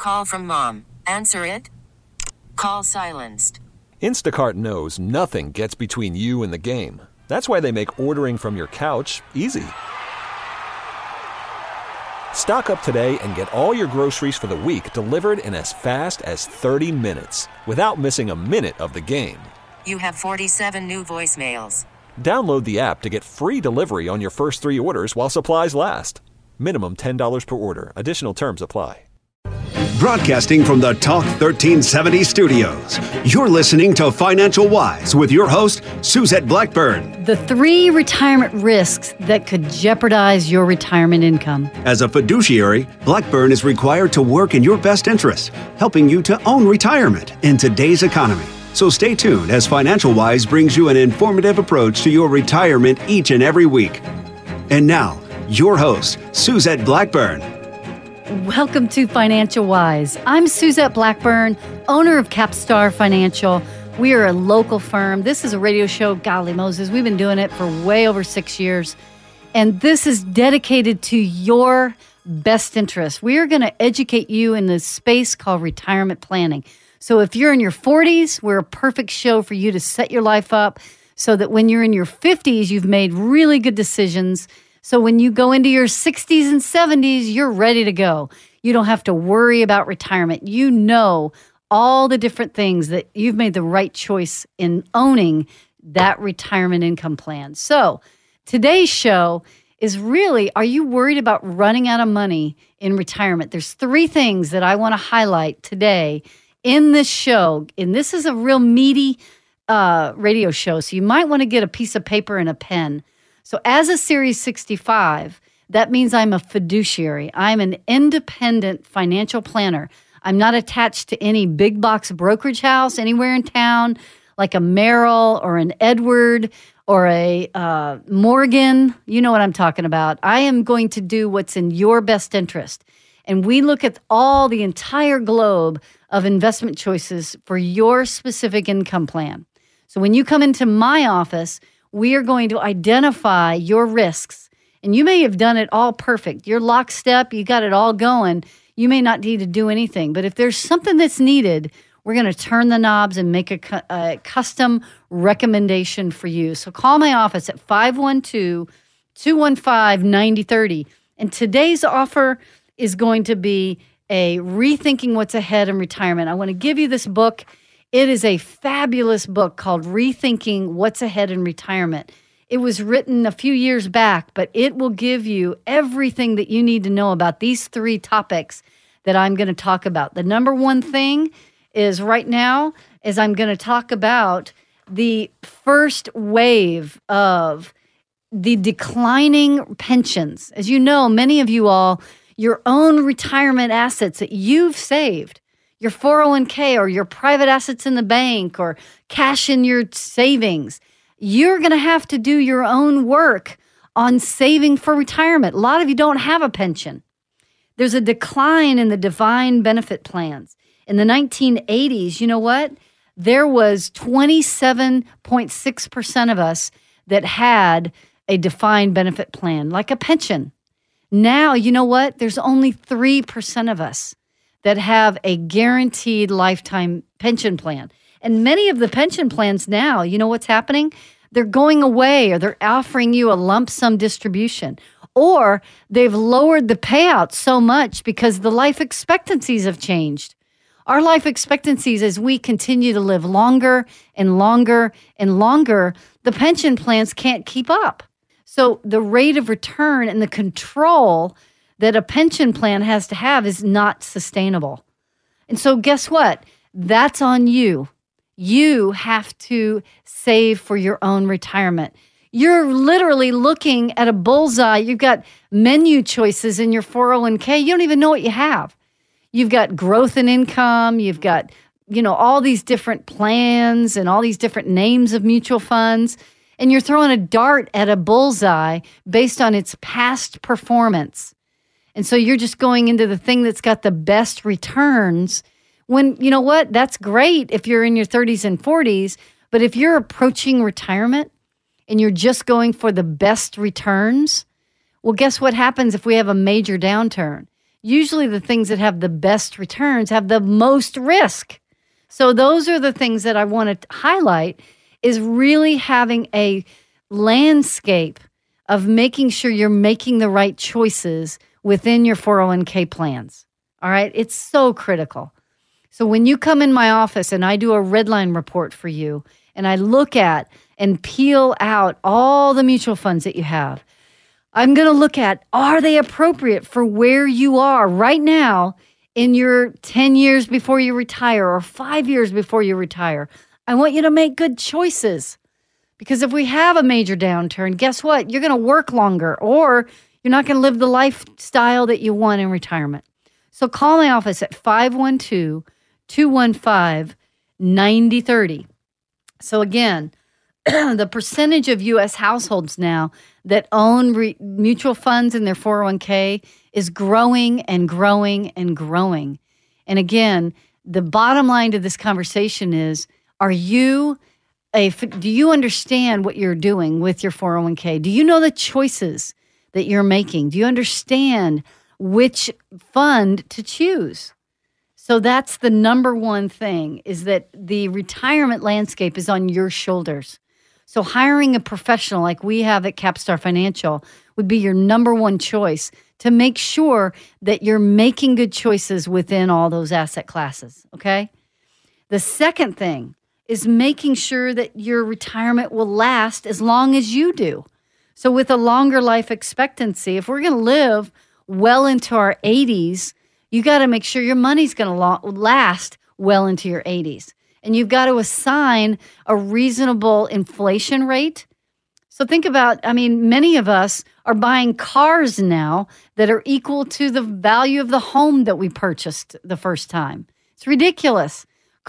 call from mom. Answer it. Call silenced. Instacart knows nothing gets between you and the game. That's why they make ordering from your couch easy. Stock up today and get all your groceries for the week delivered in as fast as 30 minutes without missing a minute of the game. You have 47 new voicemails. Download the app to get free delivery on your first 3 orders while supplies last. Minimum $10 per order. Additional terms apply. Broadcasting from the Talk 1370 studios, you're listening to Financial Wise with your host, Suzette Blackburn. The 3 retirement risks that could jeopardize your retirement income. As a fiduciary, Blackburn is required to work in your best interest, helping you to own retirement in today's economy. So stay tuned as Financial Wise brings you an informative approach to your retirement each and every week. And now, your host, Suzette Blackburn. Welcome to Financial Wise. I'm Suzette Blackburn, owner of Capstar Financial. We are a local firm. This is a radio show, golly Moses. We've been doing it for way over 6 years. And this is dedicated to your best interest. We are going to educate you in this space called retirement planning. So if you're in your 40s, we're a perfect show for you to set your life up so that when you're in your 50s, you've made really good decisions. So when you go into your 60s and 70s, you're ready to go. You don't have to worry about retirement. You know all the different things that you've made the right choice in owning that retirement income plan. So today's show is really, are you worried about running out of money in retirement? There's 3 things that I want to highlight today in this show. And this is a real meaty radio show, so you might want to get a piece of paper and a pen. So as a Series 65, that means I'm a fiduciary. I'm an independent financial planner. I'm not attached to any big box brokerage house anywhere in town, like a Merrill or an Edward or a Morgan. You know what I'm talking about. I am going to do what's in your best interest. And we look at the entire globe of investment choices for your specific income plan. So when you come into my office, we are going to identify your risks. And you may have done it all perfect. You're lockstep. You got it all going. You may not need to do anything. But if there's something that's needed, we're going to turn the knobs and make a custom recommendation for you. So call my office at 512-215-9030. And today's offer is going to be a Rethinking What's Ahead in Retirement. I want to give you this book. It is a fabulous book called Rethinking What's Ahead in Retirement. It was written a few years back, but it will give you everything that you need to know about these 3 topics that I'm going to talk about. The number one thing is right now is I'm going to talk about the first wave of the declining pensions. As you know, many of you all, your own retirement assets that you've saved, your 401k or your private assets in the bank or cash in your savings, you're going to have to do your own work on saving for retirement. A lot of you don't have a pension. There's a decline in the defined benefit plans. In the 1980s, you know what? There was 27.6% of us that had a defined benefit plan, like a pension. Now, you know what? There's only 3% of us that have a guaranteed lifetime pension plan. And many of the pension plans now, you know what's happening? They're going away, or they're offering you a lump sum distribution, or they've lowered the payout so much because the life expectancies have changed. Our life expectancies, as we continue to live longer and longer and longer, the pension plans can't keep up. So the rate of return and the control that a pension plan has to have is not sustainable. And so guess what? That's on you. You have to save for your own retirement. You're literally looking at a bullseye. You've got menu choices in your 401k. You don't even know what you have. You've got growth in income. You've got, all these different plans and all these different names of mutual funds. And you're throwing a dart at a bullseye based on its past performance. And so you're just going into the thing that's got the best returns when, you know what, that's great if you're in your 30s and 40s. But if you're approaching retirement and you're just going for the best returns, well, guess what happens if we have a major downturn? usually the things that have the best returns have the most risk. So those are the things that I want to highlight, is really having a landscape of making sure you're making the right choices within your 401k plans. All right? It's so critical. So when you come in my office and I do a redline report for you, and I look at and peel out all the mutual funds that you have, I'm going to look at, are they appropriate for where you are right now in your 10 years before you retire or 5 years before you retire? I want you to make good choices, because if we have a major downturn, guess what? You're going to work longer, or you're not going to live the lifestyle that you want in retirement. So call my office at 512-215-9030. So again, the percentage of U.S. households now that own mutual funds in their 401k is growing and growing and growing. And again, the bottom line to this conversation is, do you understand what you're doing with your 401k? Do you know the choices that you're making? Do you understand which fund to choose? So that's the number one thing, is that the retirement landscape is on your shoulders. So hiring a professional like we have at Capstar Financial would be your number one choice to make sure that you're making good choices within all those asset classes, okay? The second thing is making sure that your retirement will last as long as you do. So with a longer life expectancy, if we're going to live well into our 80s, you got to make sure your money's going to last well into your 80s. And you've got to assign a reasonable inflation rate. So think about, many of us are buying cars now that are equal to the value of the home that we purchased the first time. It's ridiculous.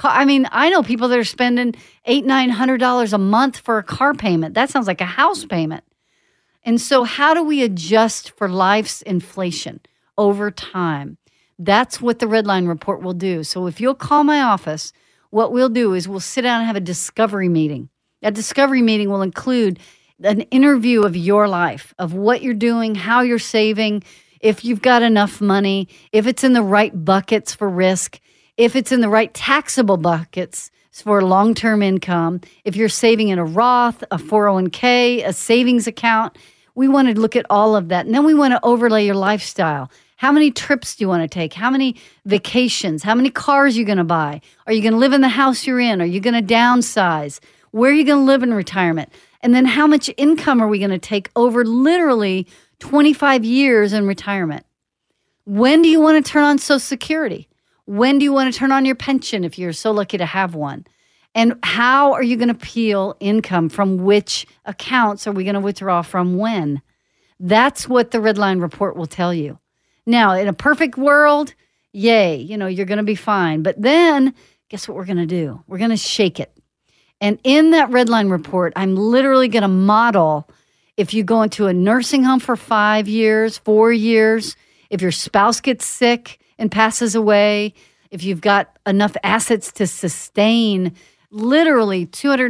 I know people that are spending $800-900 a month for a car payment. That sounds like a house payment. And so how do we adjust for life's inflation over time? That's what the Redline Report will do. So if you'll call my office, what we'll do is we'll sit down and have a discovery meeting. That discovery meeting will include an interview of your life, of what you're doing, how you're saving, if you've got enough money, if it's in the right buckets for risk, if it's in the right taxable buckets for long-term income, if you're saving in a Roth, a 401k, a savings account. We want to look at all of that. And then we want to overlay your lifestyle. How many trips do you want to take? How many vacations? How many cars are you going to buy? Are you going to live in the house you're in? Are you going to downsize? Where are you going to live in retirement? And then how much income are we going to take over literally 25 years in retirement? When do you want to turn on Social Security? When do you want to turn on your pension if you're so lucky to have one? And how are you going to peel income from which accounts are we going to withdraw from when? That's what the Redline Report will tell you. Now, in a perfect world, yay, you're going to be fine. But then, guess what we're going to do? We're going to shake it. And in that Redline Report, I'm literally going to model if you go into a nursing home for 5 years, 4 years, if your spouse gets sick and passes away, if you've got enough assets to sustain literally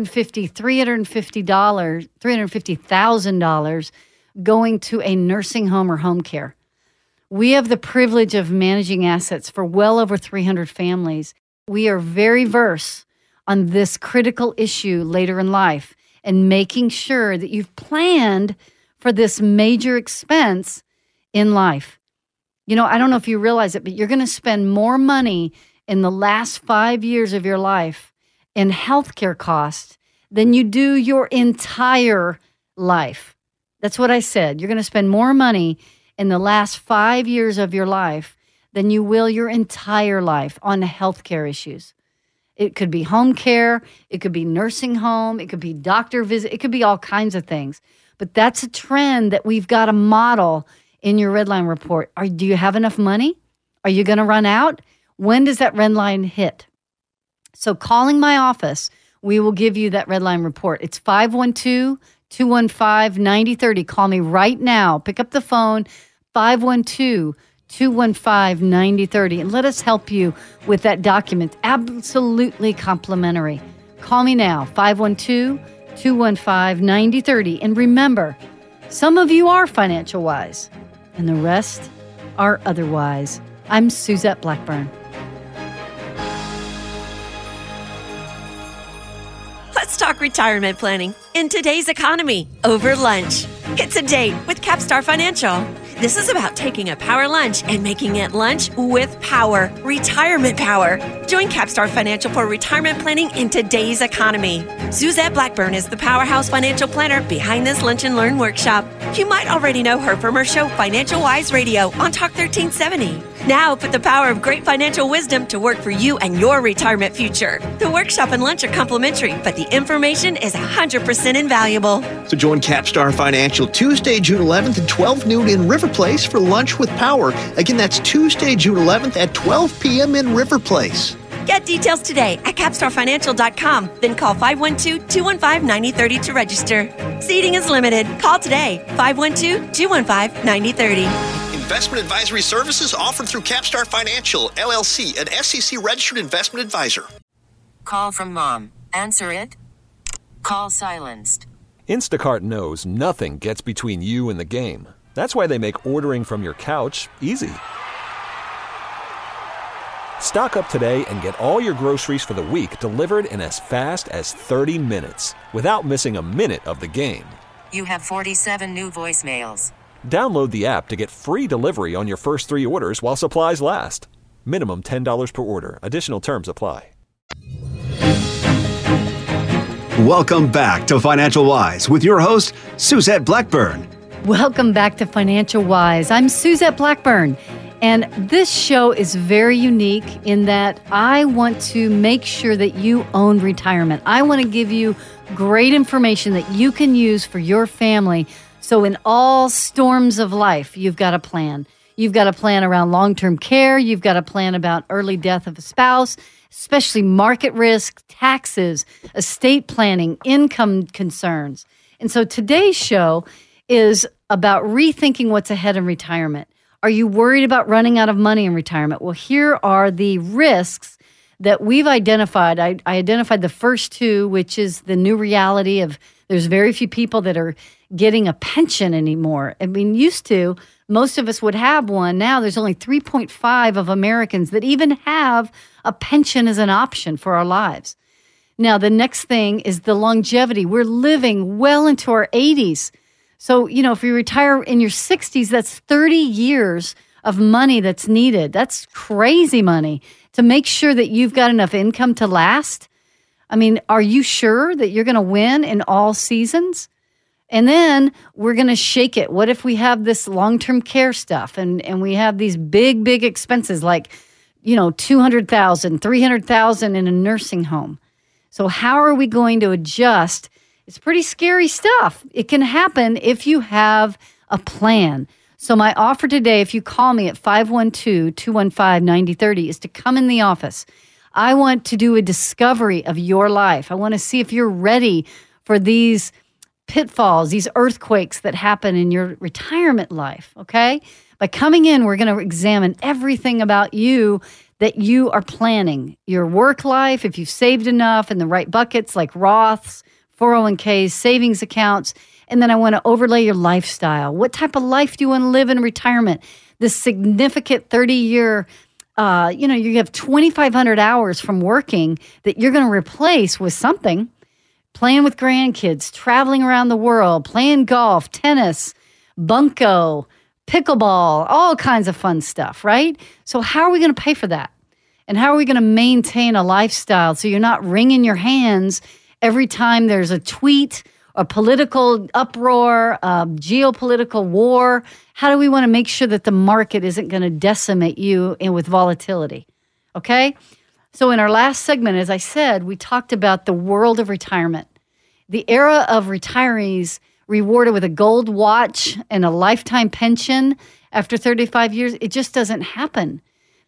$350,000 going to a nursing home or home care. We have the privilege of managing assets for well over 300 families. We are very versed on this critical issue later in life and making sure that you've planned for this major expense in life. I don't know if you realize it, but you're going to spend more money in the last 5 years of your life in healthcare costs than you do your entire life. That's what I said. You're going to spend more money in the last 5 years of your life than you will your entire life on healthcare issues. It could be home care. It could be nursing home. It could be doctor visit. It could be all kinds of things. But that's a trend that we've got to model in your Redline Report. Do you have enough money? Are you going to run out? When does that Redline hit? So calling my office, we will give you that Redline Report. It's 512-215-9030. Call me right now. Pick up the phone, 512-215-9030, and let us help you with that document. Absolutely complimentary. Call me now, 512-215-9030. And remember, some of you are financial wise, and the rest, are otherwise. I'm Suzette Blackburn. Let's talk retirement planning in today's economy over lunch. It's a date with Capstar Financial. This is about taking a power lunch and making it lunch with power, retirement power. Join Capstar Financial for retirement planning in today's economy. Suzette Blackburn is the powerhouse financial planner behind this Lunch and Learn workshop. You might already know her from her show Financial Wise Radio on Talk 1370. Now put the power of great financial wisdom to work for you and your retirement future. The workshop and lunch are complimentary, but the information is 100% invaluable. So join Capstar Financial Tuesday, June 11th at 12 noon in River Place for Lunch with Power. Again, that's Tuesday, June 11th at 12 p.m. in River Place. Get details today at capstarfinancial.com. Then call 512-215-9030 to register. Seating is limited. Call today, 512-215-9030. Investment advisory services offered through Capstar Financial, LLC, an SEC-registered investment advisor. Call from mom. Answer it. Call silenced. Instacart knows nothing gets between you and the game. That's why they make ordering from your couch easy. Stock up today and get all your groceries for the week delivered in as fast as 30 minutes without missing a minute of the game. You have 47 new voicemails. Download the app to get free delivery on your first 3 orders while supplies last. Minimum $10 per order. Additional terms apply. Welcome back to Financial Wise with your host, Suzette Blackburn. Welcome back to Financial Wise. I'm Suzette Blackburn. And this show is very unique in that I want to make sure that you own retirement. I want to give you great information that you can use for your family. So in all storms of life, you've got a plan. You've got a plan around long-term care. You've got a plan about early death of a spouse, especially market risk, taxes, estate planning, income concerns. And so today's show is about rethinking what's ahead in retirement. Are you worried about running out of money in retirement? Well, here are the risks that we've identified. I identified the first 2, which is the new reality of there's very few people that are getting a pension anymore. I mean, used to, most of us would have one. Now there's only 3.5 of Americans that even have a pension as an option for our lives. Now, the next thing is the longevity. We're living well into our 80s. So, if you retire in your 60s, that's 30 years of money that's needed. That's crazy money to make sure that you've got enough income to last. I mean, are you sure that you're going to win in all seasons? And then we're going to shake it. What if we have this long-term care stuff and we have these big, big expenses like, $200,000, $300,000 in a nursing home? So how are we going to adjust? It's pretty scary stuff. It can happen if you have a plan. So my offer today, if you call me at 512-215-9030, is to come in the office. I want to do a discovery of your life. I want to see if you're ready for these pitfalls, these earthquakes that happen in your retirement life, okay? By coming in, we're going to examine everything about you that you are planning. Your work life, if you've saved enough in the right buckets like Roths, 401ks, savings accounts, and then I want to overlay your lifestyle. What type of life do you want to live in retirement? This significant 30-year, you have 2,500 hours from working that you're going to replace with something. Playing with grandkids, traveling around the world, playing golf, tennis, bunco, pickleball, all kinds of fun stuff, right? So how are we going to pay for that? And how are we going to maintain a lifestyle so you're not wringing your hands every time there's a tweet, a political uproar, a geopolitical war? How do we want to make sure that the market isn't going to decimate you with volatility? Okay? So in our last segment, as I said, we talked about the world of retirement. The era of retirees rewarded with a gold watch and a lifetime pension after 35 years, it just doesn't happen.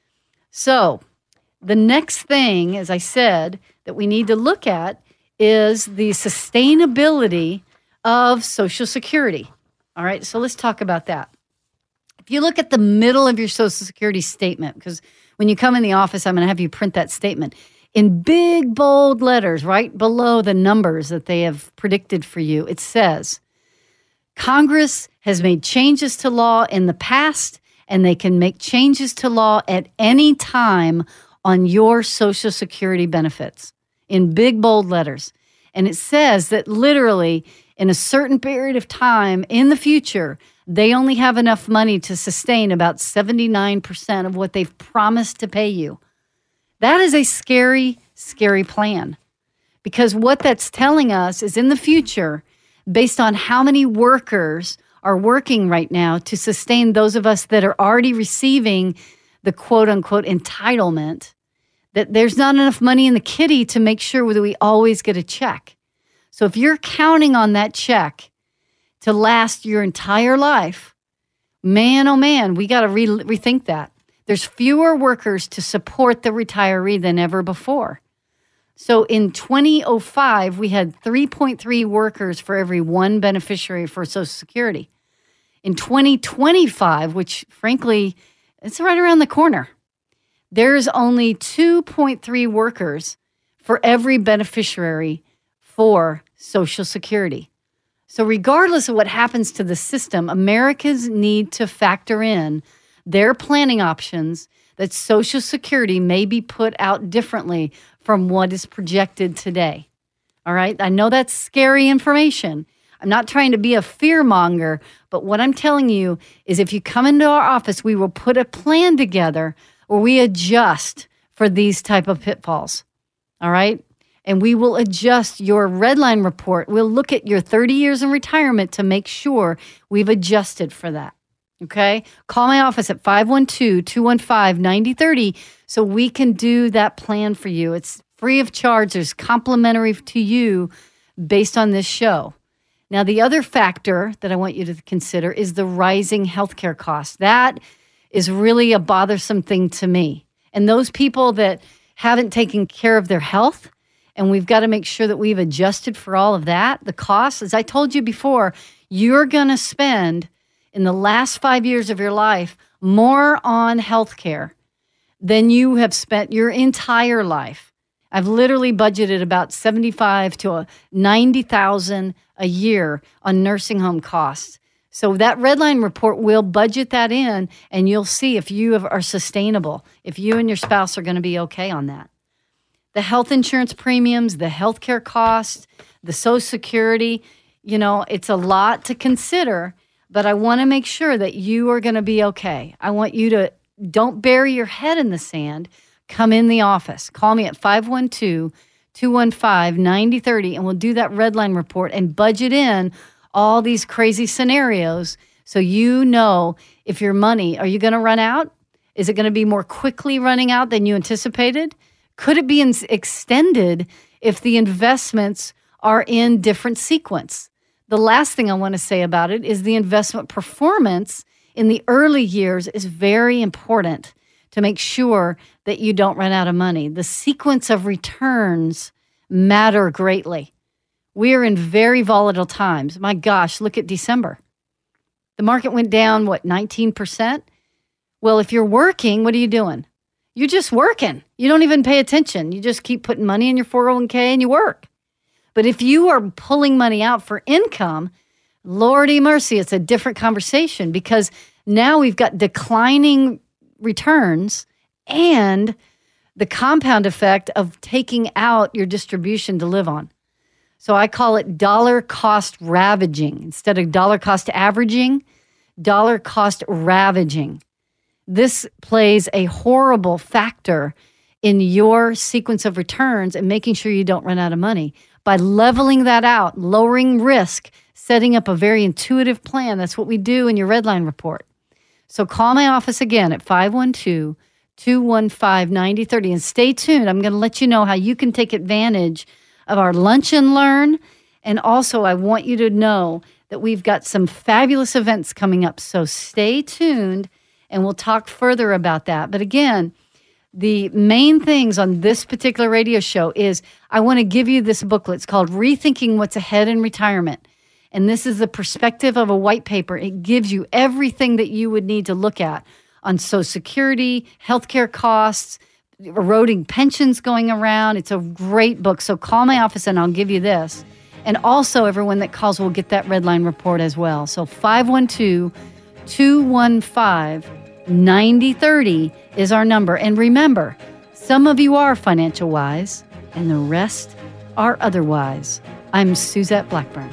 So the next thing, as I said, that we need to look at is the sustainability of Social Security. All right, so let's talk about that. If you look at the middle of your Social Security statement, because when you come in the office, I'm going to have you print that statement in big, bold letters right below the numbers that they have predicted for you. It says, Congress has made changes to law in the past and they can make changes to law at any time on your Social Security benefits in big, bold letters. And it says that literally in a certain period of time in the future, they only have enough money to sustain about 79% of what they've promised to pay you. That is a scary, scary plan. Because what that's telling us is in the future, based on how many workers are working right now to sustain those of us that are already receiving the quote-unquote entitlement, that there's not enough money in the kitty to make sure that we always get a check. So if you're counting on that check to last your entire life, man, oh man, we got to rethink that. There's fewer workers to support the retiree than ever before. So in 2005, we had 3.3 workers for every one beneficiary for Social Security. In 2025, which frankly, it's right around the corner, there's only 2.3 workers for every beneficiary for Social Security. So regardless of what happens to the system, Americans need to factor in their planning options that Social Security may be put out differently from what is projected today. All right? I know that's scary information. I'm not trying to be a fear monger, but what I'm telling you is if you come into our office, we will put a plan together where we adjust for these type of pitfalls. All right? And we will adjust your redline report. We'll look at your 30 years in retirement to make sure we've adjusted for that. Okay? Call my office at 512-215-9030 so we can do that plan for you. It's free of charge. It's complimentary to you based on this show. Now, the other factor that I want you to consider is the rising healthcare costs. That is really a bothersome thing to me. And those people that haven't taken care of their health, and we've got to make sure that we've adjusted for all of that. The costs, as I told you before, you're going to spend in the last 5 years of your life more on healthcare than you have spent your entire life. I've literally budgeted about $75,000 to $90,000 a year on nursing home costs. So that redline report will budget that in, and you'll see if you are sustainable, if you and your spouse are going to be okay on that. The health insurance premiums, the healthcare costs, the Social Security, it's a lot to consider, but I want to make sure that you are going to be okay. I want you to don't bury your head in the sand. Come in the office. Call me at 512-215-9030, and we'll do that redline report and budget in all these crazy scenarios so you know if your money, are you going to run out? Is it going to be more quickly running out than you anticipated? Could it be extended if the investments are in different sequence? The last thing I want to say about it is the investment performance in the early years is very important to make sure that you don't run out of money. The sequence of returns matter greatly. We are in very volatile times. My gosh, look at December. The market went down, 19%? Well, if you're working, what are you doing? You're just working. You don't even pay attention. You just keep putting money in your 401k and you work. But if you are pulling money out for income, Lordy mercy, it's a different conversation because now we've got declining returns and the compound effect of taking out your distribution to live on. So I call it dollar cost ravaging. Instead of dollar cost averaging, dollar cost ravaging. This plays a horrible factor in your sequence of returns and making sure you don't run out of money. By leveling that out, lowering risk, setting up a very intuitive plan. That's what we do in your redline report. So call my office again at 512-215-9030 and stay tuned. I'm going to let you know how you can take advantage of our Lunch and Learn. And also, I want you to know that we've got some fabulous events coming up. So stay tuned and we'll talk further about that. But again, the main things on this particular radio show is I want to give you this booklet. It's called Rethinking What's Ahead in Retirement. And this is the perspective of a white paper. It gives you everything that you would need to look at on Social Security, healthcare costs, eroding pensions going around. It's a great book. So call my office and I'll give you this. And also everyone that calls will get that redline report as well. So 512-215-9030. 9030 is our number. And remember, some of you are financial wise and the rest are otherwise. I'm Suzette Blackburn.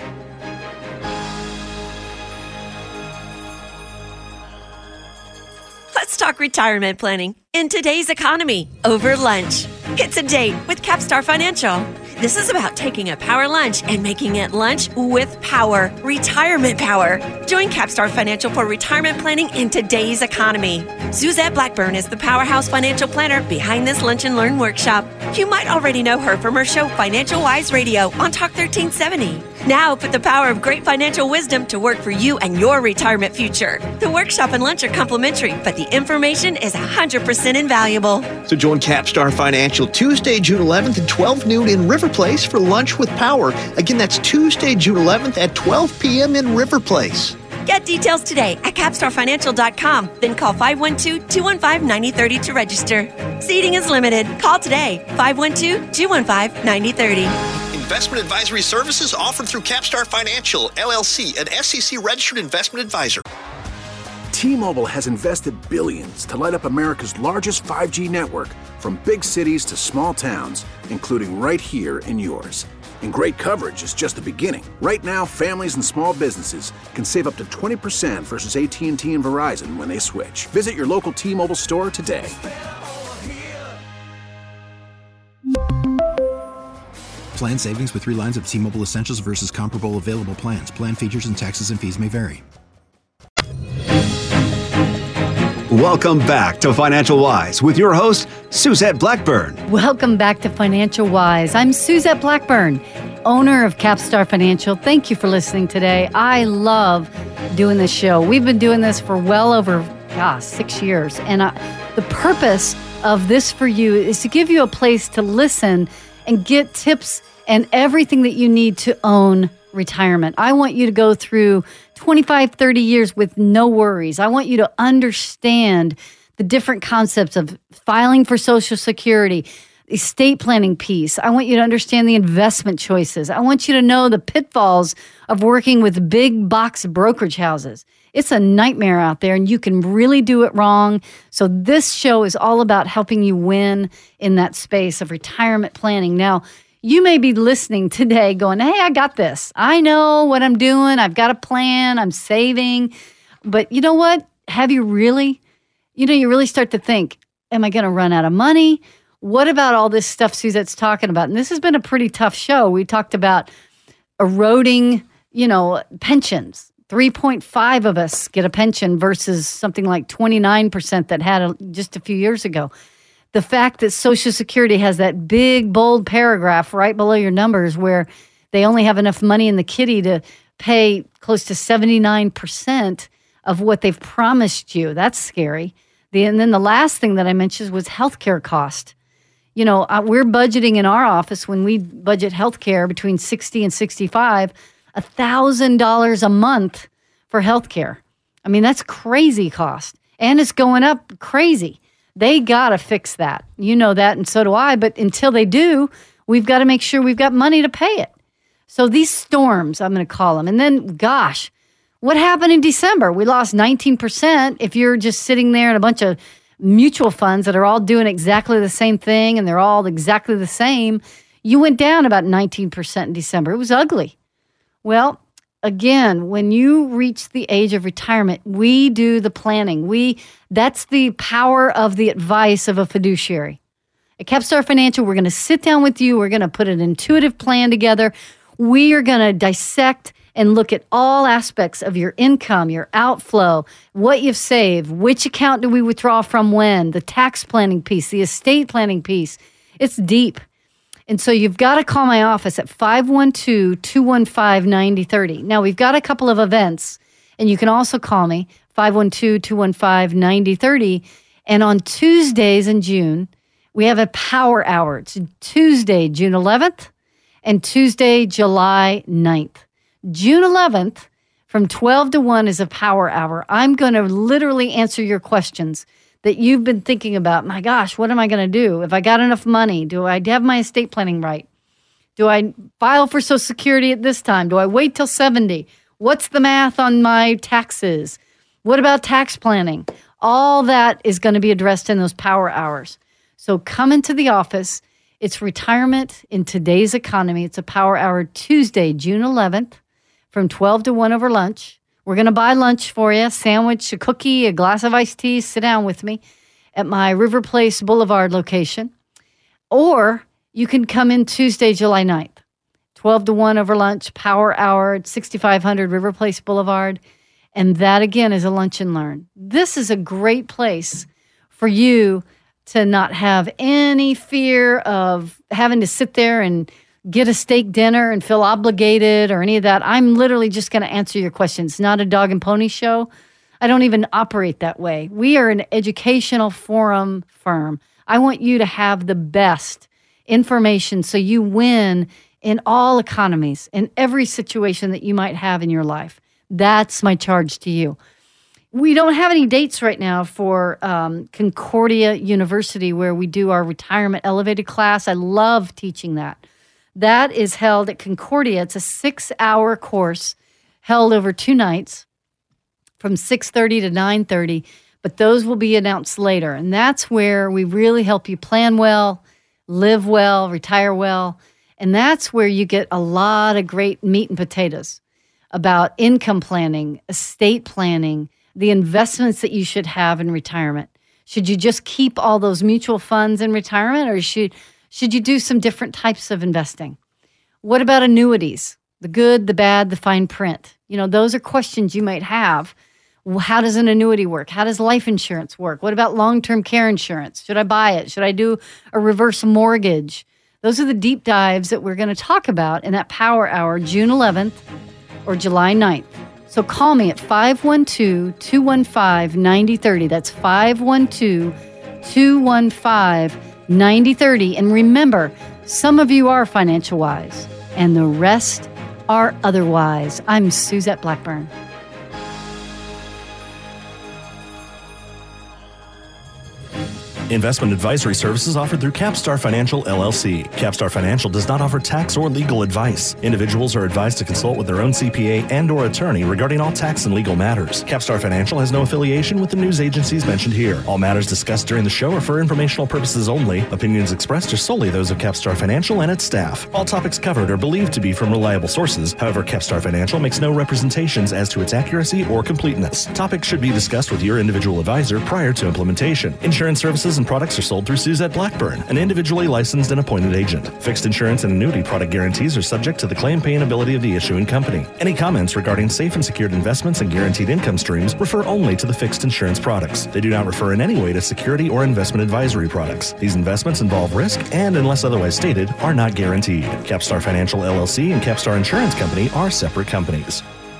Let's talk retirement planning in today's economy over lunch. It's a date with Capstar Financial. This is about taking a power lunch and making it lunch with power, retirement power. Join Capstar Financial for retirement planning in today's economy. Suzette Blackburn is the powerhouse financial planner behind this Lunch and Learn workshop. You might already know her from her show Financial Wise Radio on Talk 1370. Now put the power of great financial wisdom to work for you and your retirement future. The workshop and lunch are complimentary, but the information is 100% invaluable. So join Capstar Financial Tuesday, June 11th at 12 noon in River Place for Lunch with Power. Again, that's Tuesday, June 11th at 12 p.m. in River Place. Get details today at capstarfinancial.com. Then call 512-215-9030 to register. Seating is limited. Call today, 512-215-9030. Investment advisory services offered through Capstar Financial, LLC, an SEC-registered investment advisor. T-Mobile has invested billions to light up America's largest 5G network, from big cities to small towns, including right here in yours. And great coverage is just the beginning. Right now, families and small businesses can save up to 20% versus AT&T and Verizon when they switch. Visit your local T-Mobile store today. Plan savings with 3 lines of T-Mobile Essentials versus comparable available plans. Plan features and taxes and fees may vary. Welcome back to Financial Wise with your host, Suzette Blackburn. Welcome back to Financial Wise. I'm Suzette Blackburn, owner of Capstar Financial. Thank you for listening today. I love doing this show. We've been doing this for well over, 6 years. And the purpose of this for you is to give you a place to listen and get tips and everything that you need to own retirement. I want you to go through 25, 30 years with no worries. I want you to understand the different concepts of filing for Social Security, estate planning piece. I want you to understand the investment choices. I want you to know the pitfalls of working with big box brokerage houses. It's a nightmare out there, and you can really do it wrong. So this show is all about helping you win in that space of retirement planning. Now, you may be listening today going, hey, I got this. I know what I'm doing. I've got a plan. I'm saving. But you know what? Have you really? You really start to think, am I going to run out of money? What about all this stuff Suzette's talking about? And this has been a pretty tough show. We talked about eroding, pensions. 3.5 of us get a pension versus something like 29% that had just a few years ago. The fact that Social Security has that big, bold paragraph right below your numbers where they only have enough money in the kitty to pay close to 79% of what they've promised you. That's scary. And then the last thing that I mentioned was healthcare cost. We're budgeting in our office when we budget healthcare between 60 and 65, $1,000 a month for healthcare. I mean, that's crazy cost. And it's going up crazy. They got to fix that. You know that, and so do I. But until they do, we've got to make sure we've got money to pay it. So these storms, I'm going to call them. And then, gosh, what happened in December? We lost 19%. If you're just sitting there in a bunch of mutual funds that are all doing exactly the same thing and they're all exactly the same, you went down about 19% in December. It was ugly. Well, again, when you reach the age of retirement, we do the planning. That's the power of the advice of a fiduciary. At Capstar Financial, we're going to sit down with you. We're going to put an intuitive plan together. We are going to dissect and look at all aspects of your income, your outflow, what you've saved, which account do we withdraw from when, the tax planning piece, the estate planning piece. It's deep. And so you've got to call my office at 512-215-9030. Now, we've got a couple of events, and you can also call me, 512-215-9030. And on Tuesdays in June, we have a power hour. It's Tuesday, June 11th, and Tuesday, July 9th. June 11th, from 12 to 1 is a power hour. I'm going to literally answer your questions that you've been thinking about. My gosh, what am I going to do? If I got enough money, do I have my estate planning right? Do I file for Social Security at this time? Do I wait till 70? What's the math on my taxes? What about tax planning? All that is going to be addressed in those power hours. So come into the office. It's Retirement in Today's Economy. It's a power hour Tuesday, June 11th from 12 to 1 over lunch. We're going to buy lunch for you, a sandwich, a cookie, a glass of iced tea. Sit down with me at my River Place Boulevard location. Or you can come in Tuesday, July 9th, 12 to 1 over lunch, power hour at 6500 River Place Boulevard. And that, again, is a lunch and learn. This is a great place for you to not have any fear of having to sit there and get a steak dinner and feel obligated or any of that. I'm literally just going to answer your questions. It's not a dog and pony show. I don't even operate that way. We are an educational forum firm. I want you to have the best information so you win in all economies, in every situation that you might have in your life. That's my charge to you. We don't have any dates right now for Concordia University where we do our retirement elevated class. I love teaching that. That is held at Concordia. It's a 6-hour course held over 2 nights from 6:30 to 9:30, but those will be announced later. And that's where we really help you plan well, live well, retire well. And that's where you get a lot of great meat and potatoes about income planning, estate planning, the investments that you should have in retirement. Should you just keep all those mutual funds in retirement, or should you do some different types of investing? What about annuities? The good, the bad, the fine print. You know, those are questions you might have. How does an annuity work? How does life insurance work? What about long-term care insurance? Should I buy it? Should I do a reverse mortgage? Those are the deep dives that we're going to talk about in that power hour, June 11th or July 9th. So call me at 512-215-9030. That's 512-215-9030. And remember, some of you are financial wise, and the rest are otherwise. I'm Suzette Blackburn. Investment advisory services offered through Capstar Financial, LLC. Capstar Financial does not offer tax or legal advice. Individuals are advised to consult with their own CPA and or attorney regarding all tax and legal matters. Capstar Financial has no affiliation with the news agencies mentioned here. All matters discussed during the show are for informational purposes only. Opinions expressed are solely those of Capstar Financial and its staff. All topics covered are believed to be from reliable sources. However, Capstar Financial makes no representations as to its accuracy or completeness. Topics should be discussed with your individual advisor prior to implementation. Insurance services and products are sold through Suzette Blackburn, an individually licensed and appointed agent. Fixed insurance and annuity product guarantees are subject to the claim paying ability of the issuing company. Any comments regarding safe and secured investments and guaranteed income streams refer only to the fixed insurance products. They do not refer in any way to security or investment advisory products. These investments involve risk and, unless otherwise stated, are not guaranteed. Capstar Financial LLC and Capstar Insurance Company are separate companies.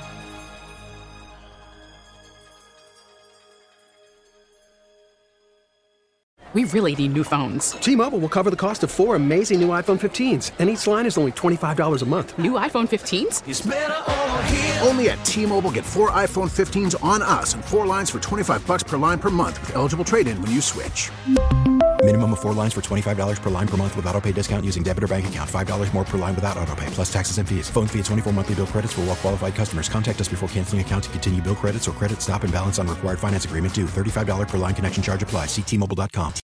We really need new phones. T-Mobile will cover the cost of 4 amazing new iPhone 15s, and each line is only $25 a month. New iPhone 15s? It's better over here. Only at T-Mobile, get 4 iPhone 15s on us and 4 lines for $25 per line per month with eligible trade-in when you switch. Minimum of 4 lines for $25 per line per month with autopay discount using debit or bank account. $5 more per line without autopay, plus taxes and fees. Phone fee at 24 monthly bill credits for well-qualified customers. Contact us before canceling account to continue bill credits or credit stop and balance on required finance agreement due. $35 per line connection charge applies. See T-Mobile.com.